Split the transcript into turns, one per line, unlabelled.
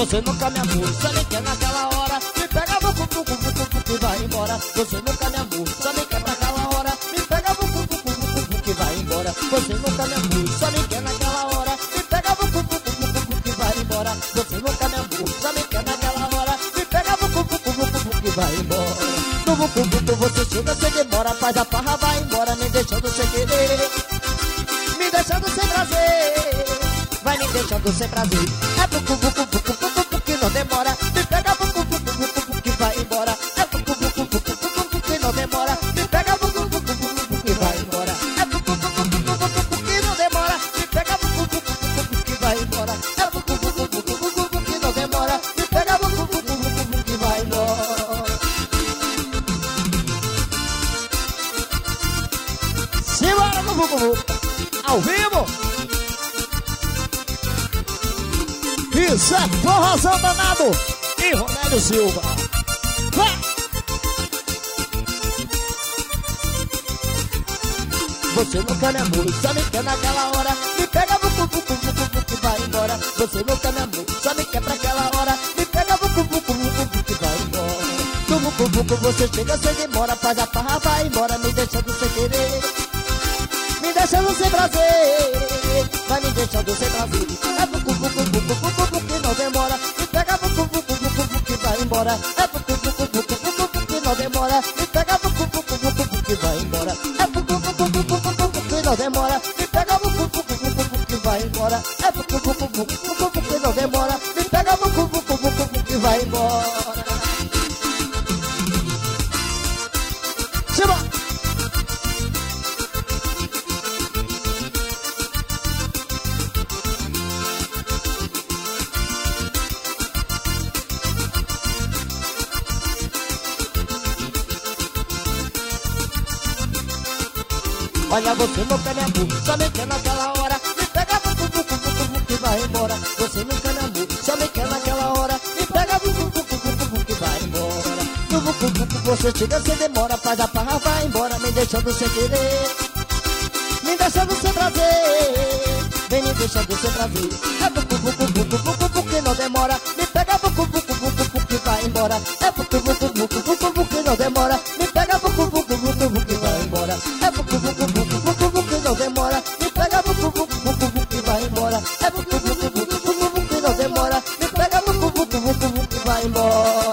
Você nunca me amou, só me quer naquela hora. Me pega, vucu, vucu, vucu, vucu, e vai embora. Você nunca me amou, só me quer naquela hora. Me pega, vucu, vucu, vucu, vucu, e vai embora. Você nunca me amou, só me quer naquela hora. Me pega, vucu, vucu, vucu, vucu, e vai embora. Você nunca me amou, só me quer naquela hora. Me pega, vucu, vucu, vucu, vucu, e vai embora. No vucu, vucu, você chega, você demora. Faz a farra, vai embora, me deixando sem querer, me deixando sem prazer. Vai me deixando sem prazer. É vucu, vucu, vucu, vucu, vucu, que não demora. Me pega, vucu, vucu, vucu, vucu, que vai embora. É vucu, vucu, vucu, vucu, vucu, que não demora. Me pega, vucu, vucu, vucu, vucu, que vai embora. É vucu, vucu, vucu, vucu, vucu, que não demora. Me pega, vucu, vucu, vucu, vucu, que vai embora. É vucu, vucu, vucu, vucu, vucu, que não demora. Me pega, vucu, vucu, vucu, vucu, que vai embora. Simbora no vucu, vucu, ao vivo. Isso é forrozão danado e Ronélio Silva. Vai! Você nunca me amou, só me quer naquela hora. Me pega, vucu, vucu, vucu, vucu, vai embora. Você nunca me amou, só me quer pra aquela hora. Me pega, vucu, vucu, vucu, vucu, vai embora. No vucu, vucu, você chega sem demora. Faz a farra, vai embora, me deixando sem querer, me deixando sem prazer. Vai me deixando sem prazer. É vucu, vucu, vucu, vucu, vucu, que não demora. Me pega, vucu, vucu, vucu, vucu, que vai embora. É vucu, vucu, vucu, vucu, vucu, que não demora. Me pega, vucu, vucu, vucu, vucu, que vai embora. É vucu, vucu, vucu, vucu, vucu, que não demora. Me pega, vucu, vucu, vucu, vucu, que vai embora. É vucu, vucu, vucu, vucu, vucu, que não demora. Me pega, vucu, vucu, vucu, vucu, que vai embora. Simbora! Olha, você nunca me amou, só me quer naquela hora. Me pega, vucu, vucu, vucu, vucu, e vai embora. Você nunca me amou, só me quer naquela hora. Me pega, vucu, vucu, vucu, vucu, e vai embora. No vucu, vucu, você chega sem demora. Faz a farra, vai embora, me deixando sem querer, me deixando sem prazer. Vem me deixando sem prazer. É vucu, vucu, vucu, vucu, vucu, que não demora. Me pega, vucu, vucu, vucu, vucu, que vai embora. É vucu, vucu, vucu, vucu, vucu, que não demora. Me pega, vucu, vucu, vucu, vucu, que vai embora. É vucu, vucu, vucu, vucu, vucu, que não demora. Me pega, vucu, vucu, vucu, vucu, que vai embora. É vucu, vucu, vucu, vucu, vucu, que não demora. Me pega, vucu, vucu, vucu, vucu, que vai embora.